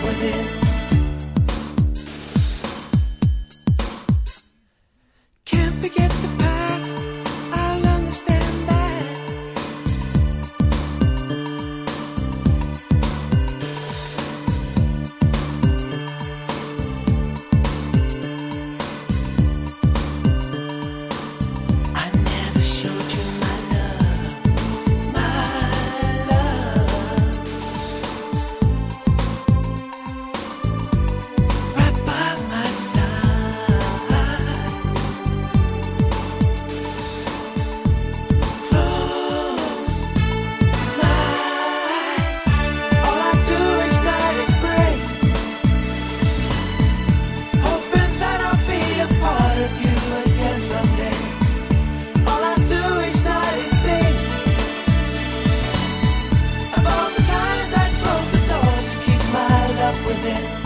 within. Can't forget the past, I'll understand that. I never showed you my love, right by my side. Close my eyes. All I do each night is pray, hoping that I'll be a part of you again someday. All I do each night is think of all the times I close the door to keep my love within.